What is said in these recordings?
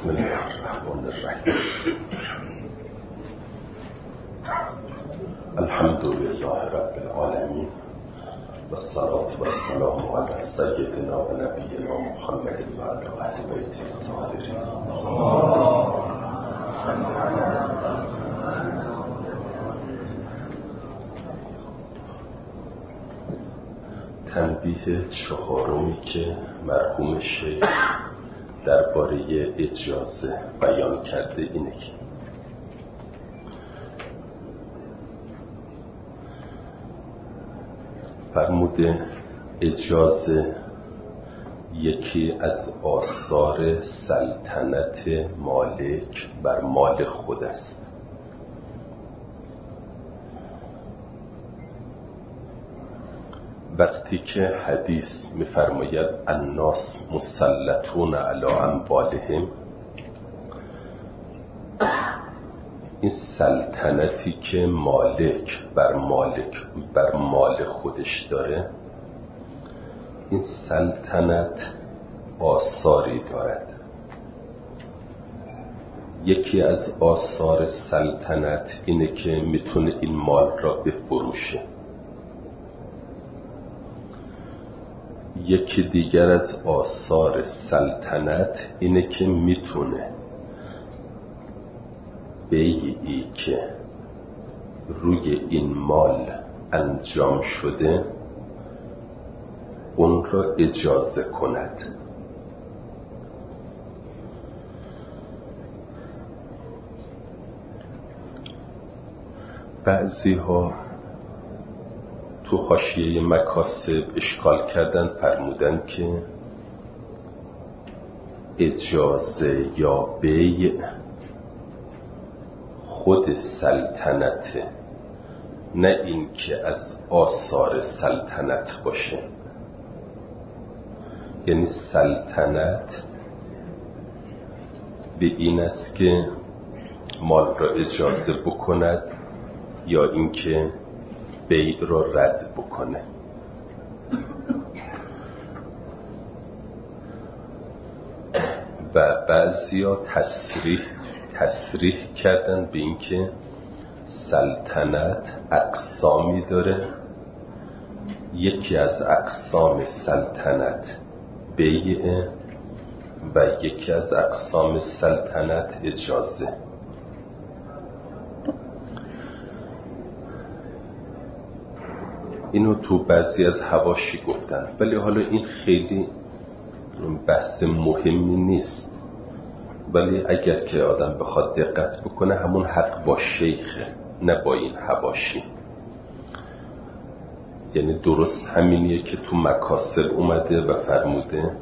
بسم الله الرحمن الرحیم. الحمد لله رب العالمین و الصلاة و السلام علی سیدنا و نبینا محمد و علی اهل بیته الطاهرین. تنبیه چهارمی که مرحوم شیخ درباره اجازه بیان کرده اینه که فرموده اجازه یکی از آثار سلطنت مالک بر مال خود است. وقتی که حدیث می‌فرماید الناس مسلطون علی اموالهم، این سلطنتی که مالک بر مال خودش داره، این سلطنت آثاری دارد. یکی از آثار سلطنت اینه که میتونه این مال را بفروشه. یکی دیگر از آثار سلطنت اینه که میتونه بیعی که روی این مال انجام شده اون را اجازه کند. بعضی ها تو حاشیه مکاسب اشکال کردن، فرمودن که اجازه یا بیع خود سلطنته، نه این که از آثار سلطنت باشه. یعنی سلطنت به این است که مال را اجازه بکند یا اینکه بیع را رد بکنه. و بعضیا تصریح کردن به این که سلطنت اقسامی داره، یکی از اقسام سلطنت بیع و یکی از اقسام سلطنت اجازه. اینو تو بعضی از حواشی گفتن، ولی حالا این خیلی بحث مهمی نیست. ولی اگر که آدم بخواد دقت بکنه، همون حق با شیخه، نه با این حواشی. یعنی درست همینیه که تو مکاسب اومده و فرموده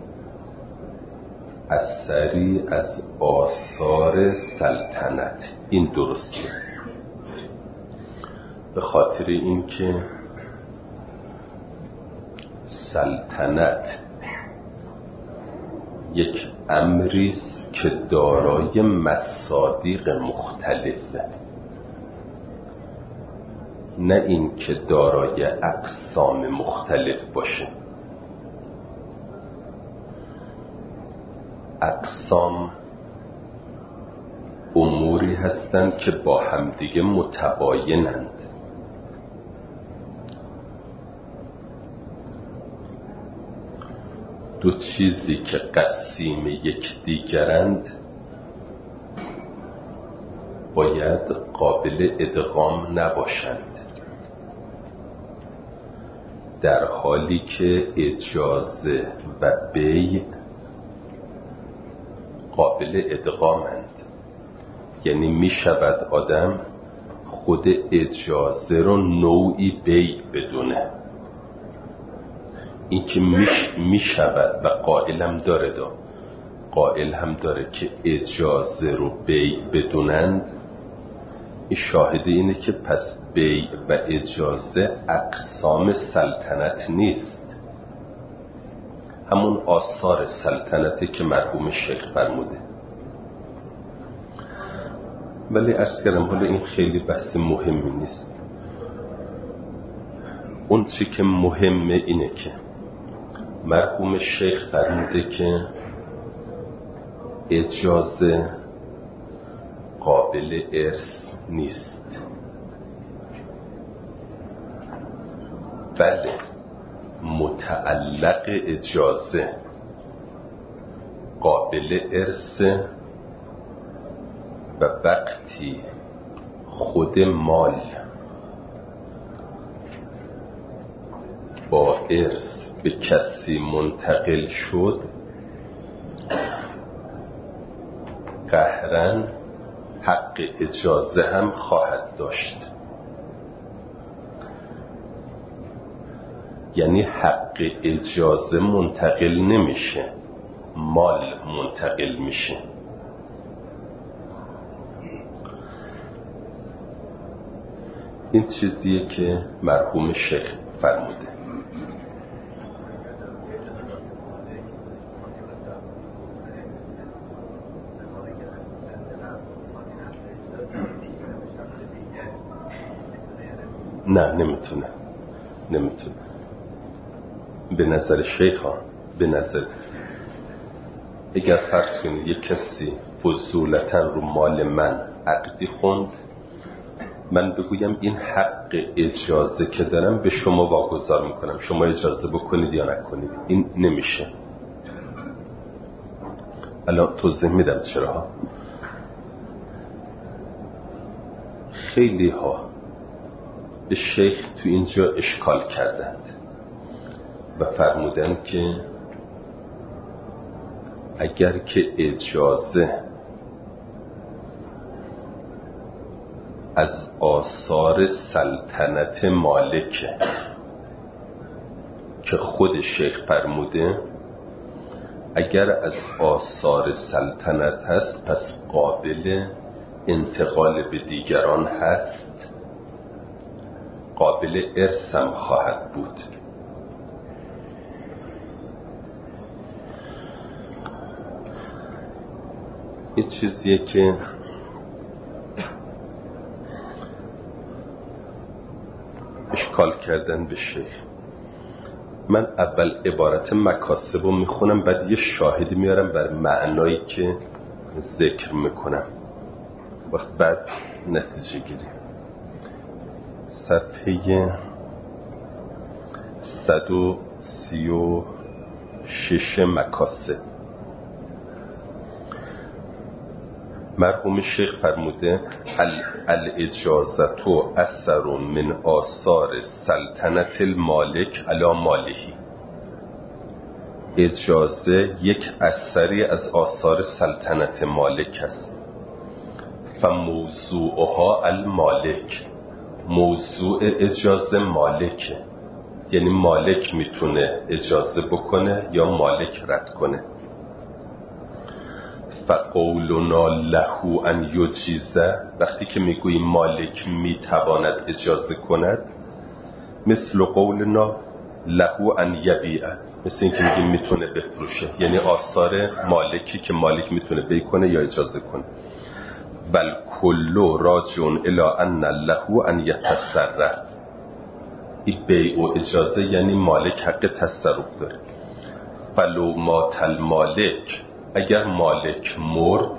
اثری از آثار سلطنت. این درسته، به خاطر این که سلطنت یک امریست که دارای مصادیق مختلفه، نه این که دارای اقسام مختلف باشه. اقسام اموری هستند که با همدیگه متباینند. دو چیزی که قسیم یکدیگرند باید قابل ادغام نباشند، در حالی که اجازه و بیع قابل ادغامند. یعنی می شود آدم خود اجازه رو نوعی بیع بدونه. این که می شود و قائل هم داره که اجازه رو بیع بدونند. این شاهد اینه که پس بیع و اجازه اقسام سلطنت نیست، همون آثار سلطنته که مرحوم شیخ فرموده. ولی عرض کردم حالا این خیلی بحث مهمی نیست. اون چی که مهمه اینه که مرحوم شیخ فرموده که اجازه قابل ارث نیست. بله، متعلق اجازه قابل ارث و وقتی خود مال با ارث به کسی منتقل شد، قهرن حق اجازه هم خواهد داشت. یعنی حق اجازه منتقل نمیشه، مال منتقل میشه. این چیزیه که مرحوم شیخ فرموده. نه، نمیتونه. به نظر شیخان، به نظر اگر فرض کنید یک کسی فضولتاً رو مال من عقدی خوند، من بگویم این حق اجازه که دارم به شما واگذار میکنم، شما اجازه بکنید یا نکنید، این نمیشه. الان توضیح میدم چرا. خیلی ها به شیخ تو اینجا اشکال کردند و فرمودند که اگر که اجازه از آثار سلطنت مالکه که خود شیخ فرموده اگر از آثار سلطنت هست پس قابل انتقال به دیگران هست، قابل ارث هم خواهد بود. این چیزیه که اشکال کردن به شیخ. من اول عبارت مکاسب رو میخونم، بعد یه شاهدی میارم بر معنایی که ذکر میکنم، وقت بعد نتیجه گیری. صفحه 136 مکاسب. مرحوم شیخ فرموده الاجازتو اثر من آثار سلطنت المالک علی مالهی. اجازه یک اثری از آثار سلطنت مالک است. فموضوعها المالک، موضوع اجازه مالکه، یعنی مالک میتونه اجازه بکنه یا مالک رد کنه. فقولنا له ان یجیزه، وقتی که میگوییم مالک میتواند اجازه کند، مثل قولنا له ان یبیعه، مثل این که میگیم میتونه بفروشه، یعنی آثار مالکی که مالک میتونه بیع کنه یا اجازه کنه. بل کلو راجعون الی ان له ان یتصرف، این بیع و اجازه یعنی مالک حق تصرف داره. فلو مات المالک، اگر مالک مرد،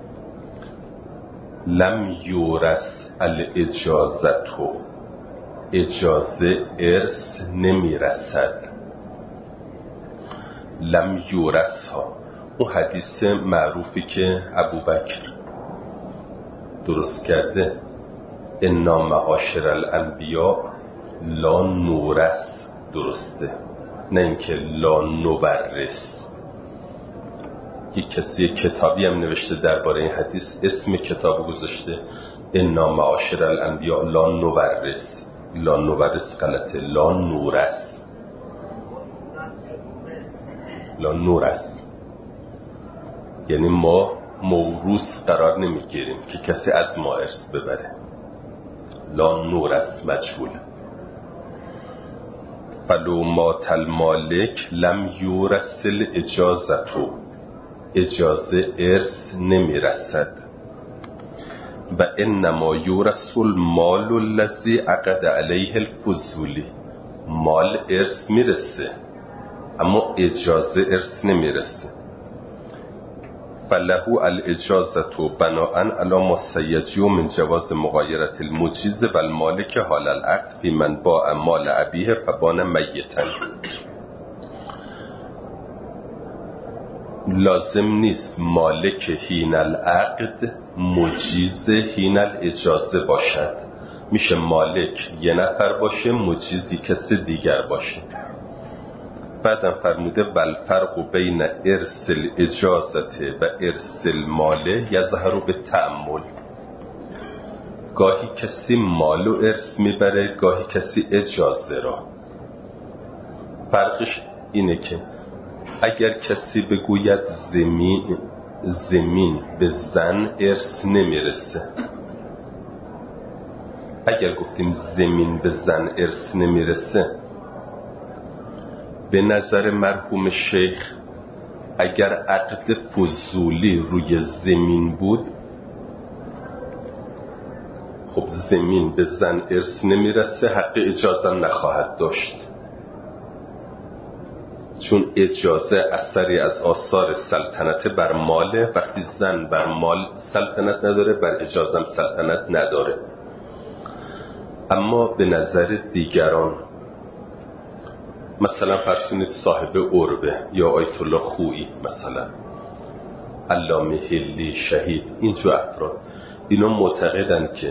لم یورث الاجازتو، اجازه ارث نمیرسد. لم یورث ها، اون حدیث معروفی که ابوبکر درست کرده، انا معاشر الانبیاء لا نورث، درسته، نه اینکه لا نورث. یک کسی کتابی هم نوشته درباره این حدیث، اسم کتاب گذاشته انا معاشر الانبیاء لا نورث. لا نورث غلطه، لا نورث، لا نورث یعنی ما موروث قرار نمیگیریم که کسی از ما ارث ببره. لا نورث مجهول. فلو مات المالک لم یورث الاجازتو، اجازه ارث نمیرسد. و انما یورث المال الذی عقد علیه الفضولی، مال ارث میرسه اما اجازه ارث نمیرسه. فله الاجازة بناء علی ما سیجی من جواز مغایرة المجیز و المالک حال العقد فی من باع مال ابیه فبان میتا. لازم نیست مالک حین العقد مجیز حین الاجازه باشد، میشه مالک یه نفر باشه، مجیزی کسی دیگر باشه. بعدم فرموده والفرق بین ارث الاجازته و ارث الماله یظهر به تأمل. گاهی کسی مال و ارث میبره، گاهی کسی اجازه را. فرقش اینه که اگر کسی بگوید زمین به زن ارث نمیرسه، اگر گفتیم زمین به زن ارث نمیرسه، به نظر مرحوم شیخ اگر عقد فضولی روی زمین بود، خب زمین به زن ارث نمیرسه، حق اجازه نخواهد داشت، چون اجازه اثری از آثار سلطنت بر ماله. وقتی زن بر مال سلطنت نداره، بر اجازه هم سلطنت نداره. اما به نظر دیگران، مثلا فرسونید صاحب عربه یا آیت الله خویی، مثلا علامه حلی شهید، اینجور افراد، اینا معتقدن که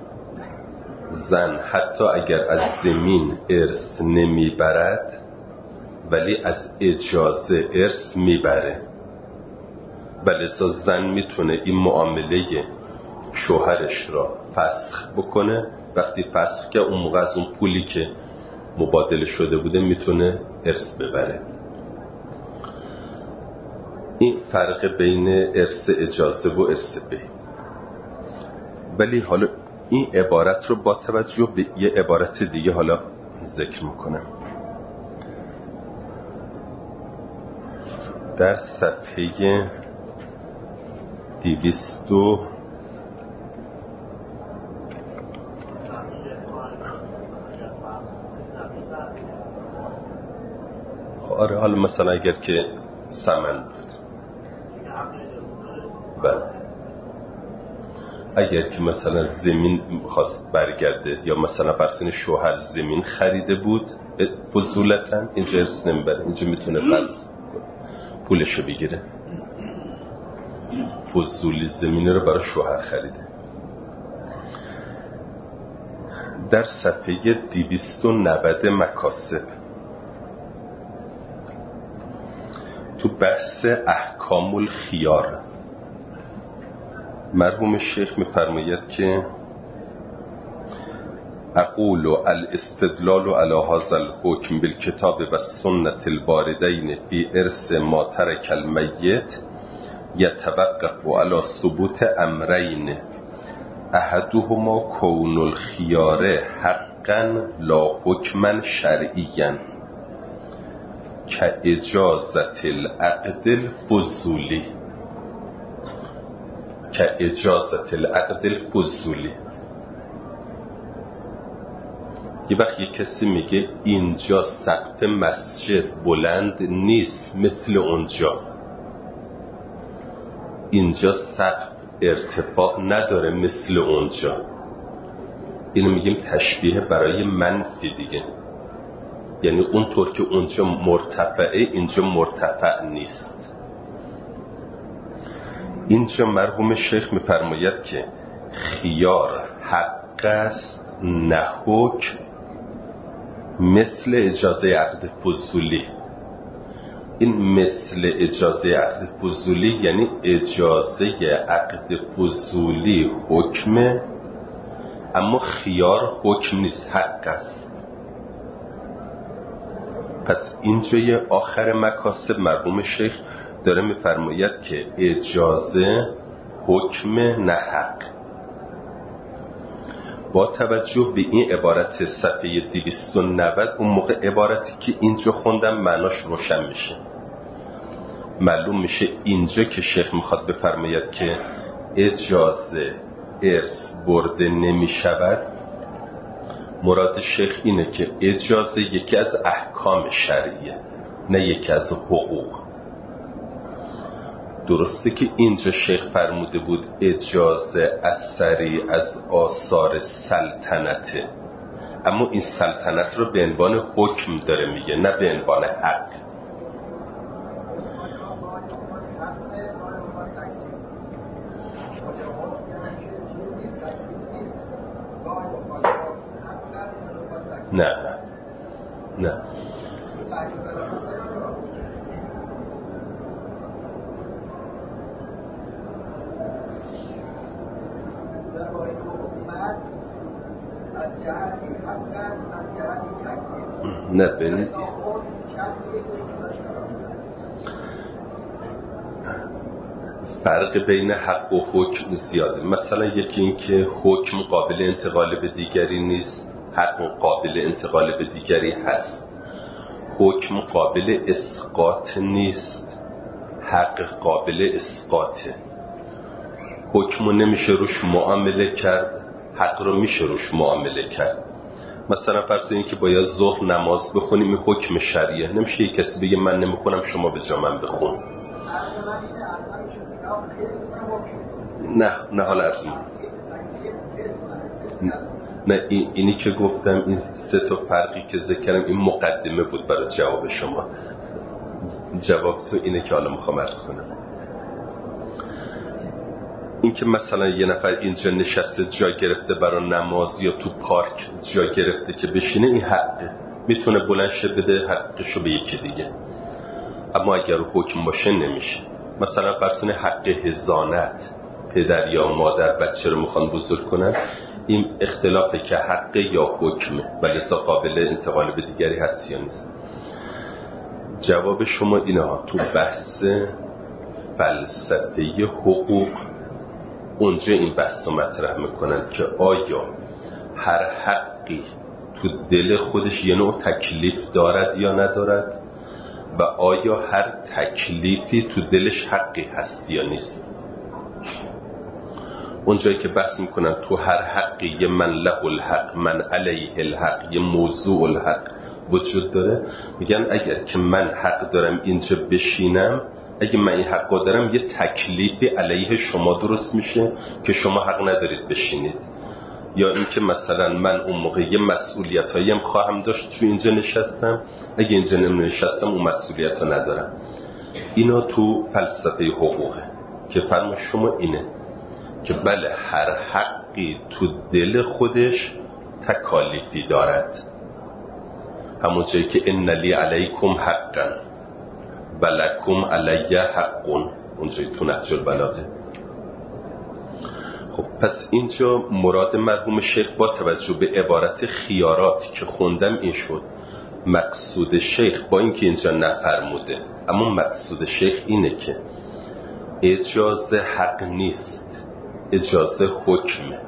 زن حتی اگر از زمین ارث نمیبرد ولی از اجازه ارث میبره، ولی زن میتونه این معامله شوهرش را فسخ بکنه. وقتی فسخ که اون موقع از اون پولی که مبادله شده بوده میتونه ارث ببره. این فرق بین ارث اجازه و ارث بی. ولی حالا این عبارت رو با توجه به یه عبارت دیگه حالا ذکر میکنم. در صفحه 200 آره، حالا مثلا اگر که سمن بود، بله، اگر که مثلا زمین خواست برگرده یا مثلا فرسون شوهر زمین خریده بود فضولتاً، اینجا ارث نمیبره، اینجا میتونه پس پولشو بگیره. فضولی زمین رو برای شوهر خریده. در صفحه 290 مکاسب تو بحث احکام الخیار مرحوم شیخ میفرماید که اقول الاستدلال على هذا الحكم بالكتاب والسنة الواردين في ارث ما ترك الميت يتوقف على ثبوت امرين احدهما كون الخيار حقا لا حكما شرعيا كإجازة العقد الفضولي یه وقت یه کسی میگه اینجا سقف مسجد بلند نیست مثل اونجا، اینجا سقف ارتفاع نداره مثل اونجا، اینو میگیم تشبیه برای منفی دیگه، یعنی اونطور که اونجا مرتفعه اینجا مرتفع نیست. اینجا مرحوم شیخ میفرماید که خیار حق است نه حکم، مثل اجازه عقد فضولی. این مثل اجازه عقد فضولی یعنی اجازه عقد فضولی حکمه، اما خیار حکم نیست، حق است. پس اینجا یه آخر مکاسب مرحوم شیخ داره میفرماید که اجازه حکم نه حق. با توجه به این عبارت صفحه 290 اون موقع عبارتی که اینجا خوندم معناش روشن میشه، معلوم میشه اینجا که شیخ میخواد بفرماید که اجازه ارث برده نمیشود، مراد شیخ اینه که اجازه یکی از احکام شرعیه نه یکی از حقوق. درسته که اینجا شیخ فرموده بود اجازه اثری از آثار سلطنته، اما این سلطنت رو به عنوان حکم داره میگه، نه به عنوان حق. نه نه ببینید فرق بین حق و حکم زیاده. مثلا یکی این که حکم قابل انتقال به دیگری نیست، حق قابل انتقال به دیگری هست. حکم قابل اسقاط نیست، حق قابل اسقاطه. حکم رو نمیشه روش معامله کرد، حق رو میشه روش معامله کرد. مثلا فرض این که باید ظهر نماز بخونیم، این حکم شرعیه، نمیشه یک کسی بگه من نمیخونم شما به جا من بخون. نه حالا عرض نه اینی که گفتم، این سه تا فرقی که ذکر کردم این مقدمه بود برای جواب شما. جواب تو اینه که حالا میخوام عرض کنم. این که مثلا یه نفر اینجا نشسته جا گرفته برای نماز یا تو پارک جا گرفته که بشینه، این حقه، میتونه بلند شه بده حقشو به یکی دیگه. اما اگر حکم باشه نمیشه. مثلا فرض حق حضانت، پدر یا مادر بچه رو میخوان بزرگ کنن، این اختلافه که حق یا حکمه، ولی قابل انتقال به دیگری هست یا نیست. جواب شما اینه ها. تو بحث فلسفه حقوق اونجا این بحث رو مطرح میکنند که آیا هر حقی تو دل خودش یه نوع تکلیف دارد یا ندارد، و آیا هر تکلیفی تو دلش حقی هست یا نیست. اونجایی که بحث میکنن تو هر حقی یه من له الحق، من علیه الحق، یه موضوع الحق وجود داره، میگن اگر که من حق دارم اینجا بشینم، اگه من این حق دارم یه تکلیفی علیه شما درست میشه که شما حق ندارید بشینید. یا این که مثلا من اون موقع یه مسئولیتایی هم خواهم داشت تو اینجا نشستم، اگه اینجا نشستم اون مسئولیت رو ندارم. اینا تو فلسفه حقوقه که فرم شما اینه که بله هر حقی تو دل خودش تکالیفی دارد. همون جایی که ان لی علیکم حقا ولکم علی حقون، اونجایی تو نهج البلاغه. خب پس اینجا مراد مرحوم شیخ با توجه به عبارت خیارات که خوندم این شد. مقصود شیخ با اینکه اینجا نفرموده، اما مقصود شیخ اینه که اجازه حق نیست، اجازه حکمه.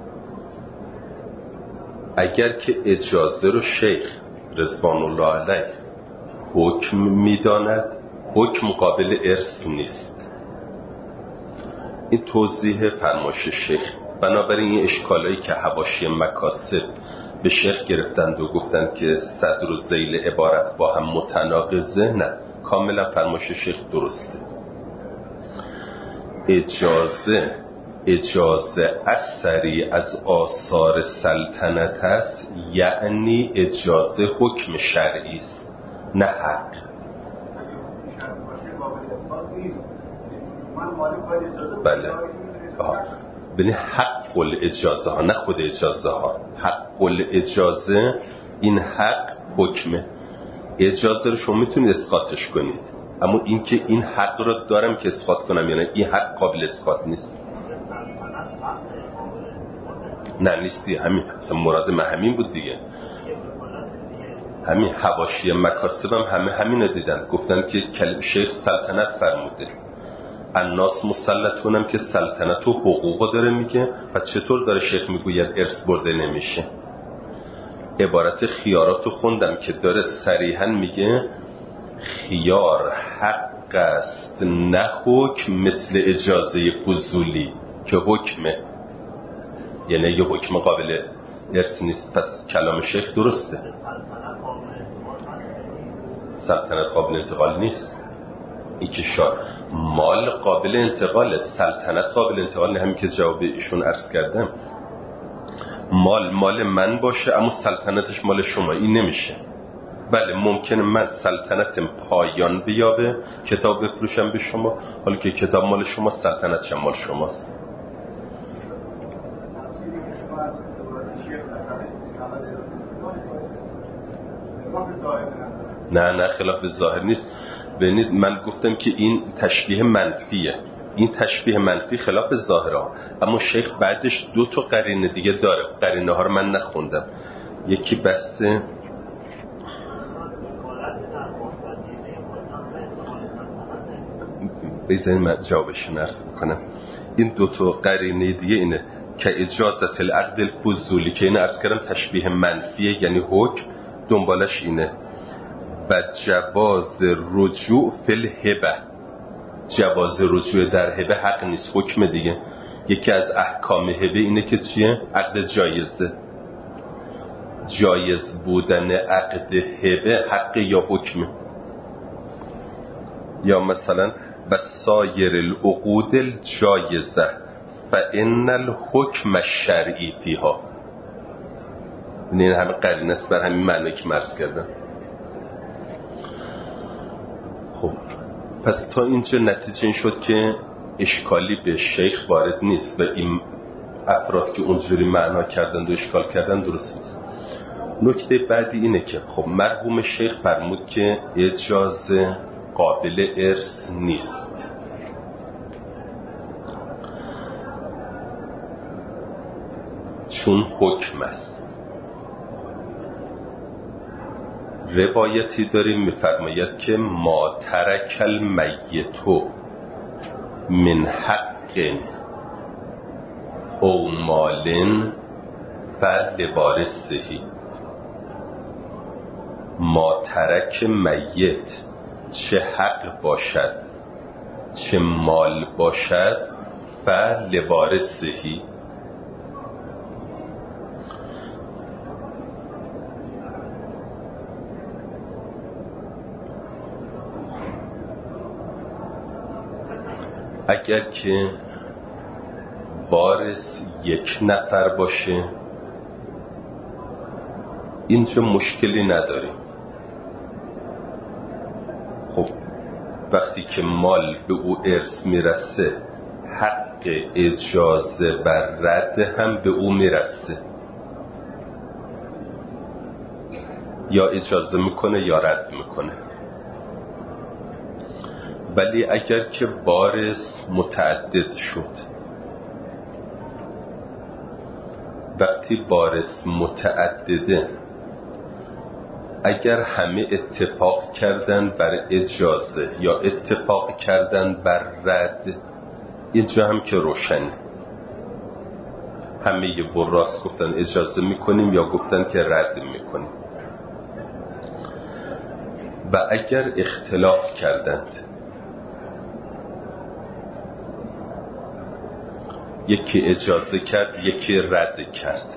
اگر که اجازه رو شیخ رضوان الله علیه حکم میداند، حکم قابل ارث نیست. این توضیح فرمایش شیخ. بنابراین این اشکالایی که حواشی مکاسب به شیخ گرفتند و گفتند که صدر و ذیل عبارت با هم متناقضه، نه، کاملا فرمایش شیخ درسته. اجازه اثری از آثار سلطنت است، یعنی اجازه حکم شرعی است، نه حق. بله ببین حق الاجازه ها، نه خود اجازه ها. حق الاجازه این حق حکمه. اجازه رو شما میتونید اسقاطش کنید، اما این که این حق رو دارم که اسقاط کنم یا نه، این حق قابل اسقاط نیست. نه نیستی. همین اصلا مراد من همین بود دیگه. همین حواشی مکاسبم همین رو دیدن، گفتن که کلمه شیخ سلطنت فرموده، الناس مسلطونم که سلطنت و حقوق داره میگه. پس چطور داره شیخ میگوید ارث برده نمیشه؟ عبارت خیاراتو خوندم که داره صریحا میگه خیار حق است نه حکم، مثل اجازه فضولی که حکمه، یعنی یه حکم قابل ارث نیست. پس کلام شیخ درسته، سلطنت قابل انتقال نیست. این که مال قابل انتقاله، سلطنت قابل انتقال نه، همین که جواب ایشون عرض کردم. مال من باشه اما سلطنتش مال شما، این نمیشه. بله ممکنه من سلطنتم پایان بیابه، کتاب بفروشم به شما، حالا که کتاب مال شما، سلطنتش مال شماست. نه خلاف ظاهر نیست. ببینید من گفتم که این تشبیه منفیه، این تشبیه منفی خلاف ظاهره، اما شیخ بعدش 2 تا قرینه دیگه داره. قرینه ها رو من نخوندم. یکی بحث بذارید من جوابش عرض بکنم. این 2 تا قرینه دیگه اینه که اجازت العقد الفضولی که این عرض کردم تشبیه منفیه، یعنی حکم، دنبالش اینه و جواز رجوع فی الهبه. جواز رجوع در هبه حق نیست، حکم دیگه. یکی از احکام هبه اینه که چیه؟ عقد جایزه. جایز بودن عقد هبه حق یا حکمه. یا مثلا و سایر العقود الجایزه فان الحکم الشرعی فیها. این همه قرینه است بر همین معنی که عرض کردم. خب پس تا اینجا نتیجه این شد که اشکالی به شیخ وارد نیست و این افراد که اونجوری معنا کردن و اشکال کردن درست نیست. نکته بعدی اینه که خب مرحوم شیخ فرمود که اجازه قابل ارث نیست. چون حکم است. روایتی داریم میفرماید که ما ترک المیت من حق او مال فلوارثه. ما ترک میت، چه حق باشد چه مال باشد، فلوارثه. اگر که وارث 1 نفر باشه اینجا مشکلی نداریم. خب وقتی که مال به او ارث میرسه حق اجازه و رد هم به او میرسه، یا اجازه میکنه یا رد میکنه. ولی اگر که وارث متعدد شد، وقتی وارث متعدده اگر همه اتفاق کردن بر اجازه یا اتفاق کردن بر رد، اینجا هم که روشنه. همه یه براس گفتن اجازه میکنیم یا گفتن که رد میکنیم. و اگر اختلاف کردند، یکی اجازه کرد یکی رد کرد،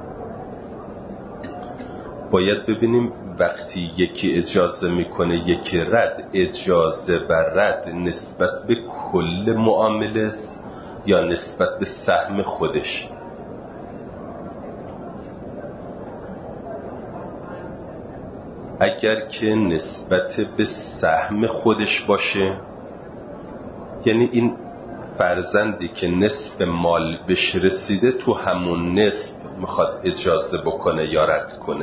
باید ببینیم وقتی یکی اجازه میکنه یکی رد، اجازه و رد نسبت به کل معامله است یا نسبت به سهم خودش. اگر که نسبت به سهم خودش باشه، یعنی این فرزندی که نصف مال بهش رسیده تو همون نصف میخواد اجازه بکنه یا رد کنه.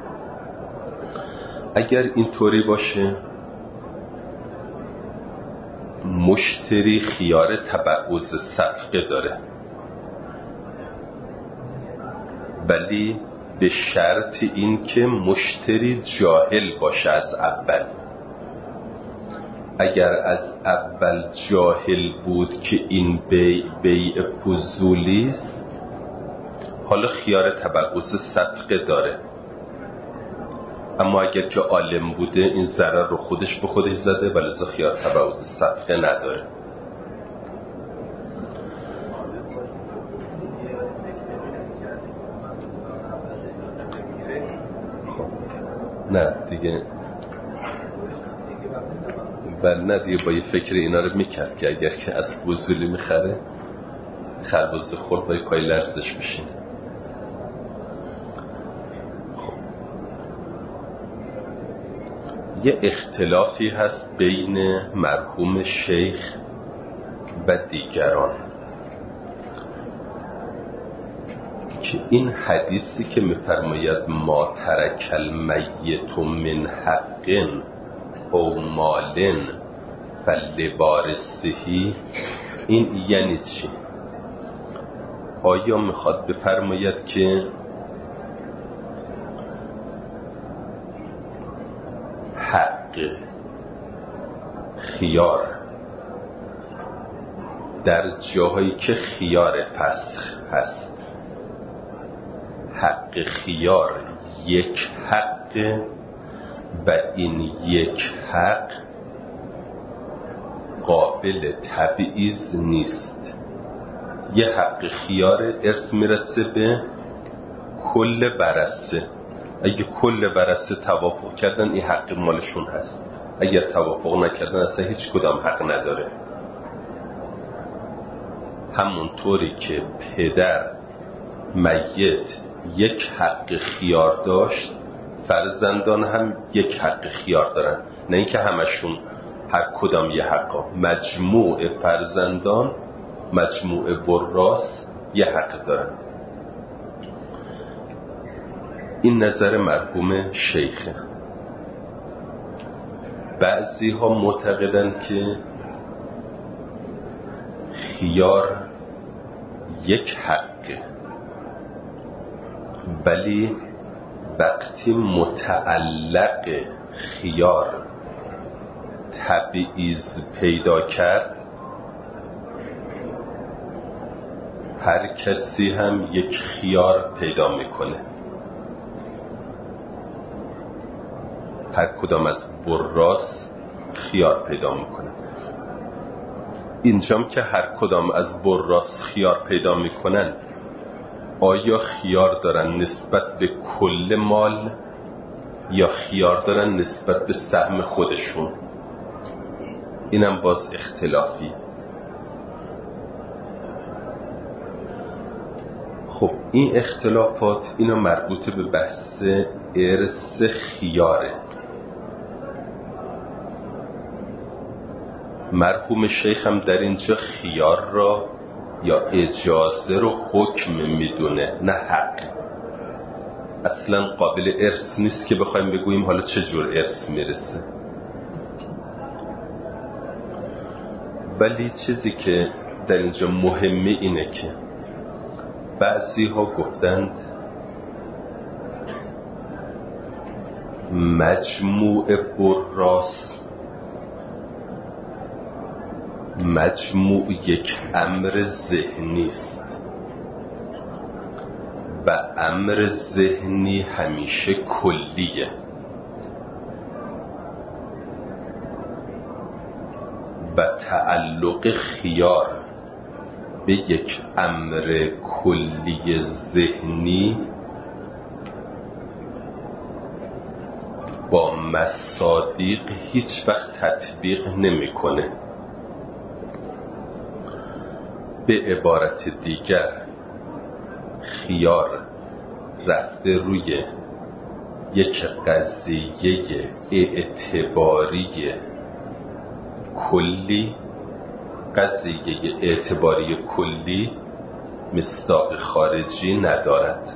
اگر اینطوری باشه مشتری خیار تبعوض صفقه داره، ولی به شرط این که مشتری جاهل باشه از اول. اگر از اول جاهل بود که این بیع فضولی است، حالا خیار تبعوض صفقه داره. اما اگر که عالم بوده این ضرر رو خودش به خودش زده، ولی خیار تبعوض صفقه نداره. نه دیگه بل نه دیگه با یه فکر اینا رو میکرد که اگر که از بزولی میخره خربزه خورد با یه پای لرزش بشین. خب یه اختلافی هست بین مرحوم شیخ و دیگران که این حدیثی که میفرماید ما ترک المیت من حق او مال فلوارثه، این یعنی چی؟ آیا میخواد بفرماید که حق خیار در جاهایی که خیار فسخ هست، حق خیار یک حق و این یک حق قابل تبعیض نیست؟ یه حق خیار ارث میرسه به کل ورثه، اگه کل ورثه توافق کردن این حق مالشون هست، اگر توافق نکردن اصلا هیچ کدام حق نداره. همونطوری که پدر میت یک حق خیار داشت، فرزندان هم یک حق خیار دارن، نه اینکه همشون هر کدام یه حقا. مجموع فرزندان، مجموع وراث یه حق دارن. این نظر مرحوم شیخه. بعضی ها معتقدن که خیار یک حقه، ولی وقتی متعلق خیار تبعیض پیدا کرد، هر کسی هم یک خیار پیدا میکنه. هر کدام از وراث خیار پیدا میکنه. اینجام که هر کدام از وراث خیار پیدا میکنن، آیا خیار دارن نسبت به کل مال یا خیار دارن نسبت به سهم خودشون؟ اینم باز اختلافی. خب این اختلافات اینا مربوط به بحث ارث خیاره. مرحوم شیخ هم در اینجا خیار را یا اجازه رو حکم میدونه، نه حق. اصلا قابل ارث نیست که بخوایم بگوییم حالا چه جور ارث میرسه. ولی چیزی که در اینجا مهمه اینه که بعضی ها گفتند مجموع وراث مجموع یک امر ذهنی است و امر ذهنی همیشه کلیه. و تعلق خیار به یک امر کلی ذهنی با مصادیق هیچ وقت تطبیق نمیکنه. به عبارت دیگر خیار رفته روی یک قضیه اعتباری کلی، قضیه اعتباری کلی مصداق خارجی ندارد.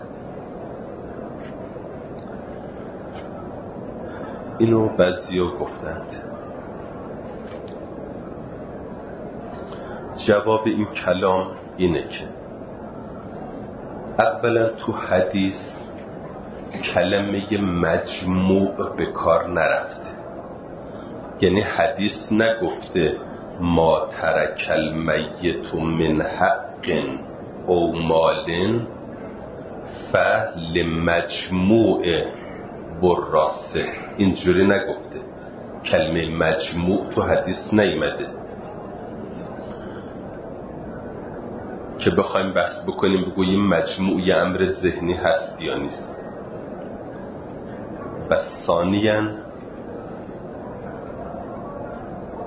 اینو بعضیا گفتند. جواب این کلام اینه که اولا تو حدیث کلمه مجموع به کار نرفته. یعنی حدیث نگفته ما ترک المیت من حق او مال فلمجموع وراثه، اینجوری نگفته. کلمه مجموع تو حدیث نیامده که بخوایم بحث بکنیم بگوییم مجموع یه امر ذهنی هست یا نیست. و ثانیاً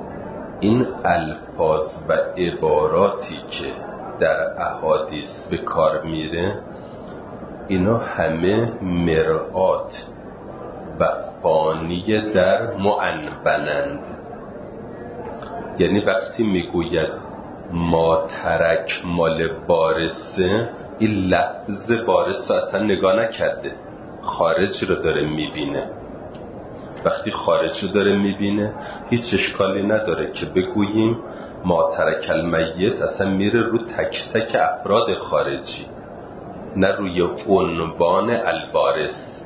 این الفاظ و عباراتی که در احادیث به کار میره اینا همه مرآت و فانی در معنبنند. یعنی وقتی میگوید ما ترک مال بارسه، این لفظ بارس رو اصلا نگاه نکرده، خارج رو داره میبینه. وقتی خارج رو داره میبینه هیچ اشکالی نداره که بگوییم ما ترک المیت، اصلا میره رو تک تک افراد خارجی، نه روی عنوان الوارث.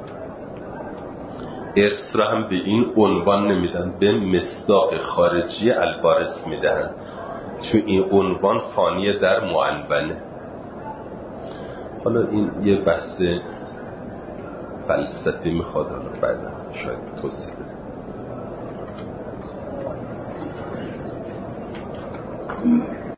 ارث را هم به این عنوان نمیدن، به مصداق خارجی الوارث میدن، چون این عنوان فانی در معنونه. حالا این یه بحث فلسفی میخواد، حالا بعدا شاید توضیح بده.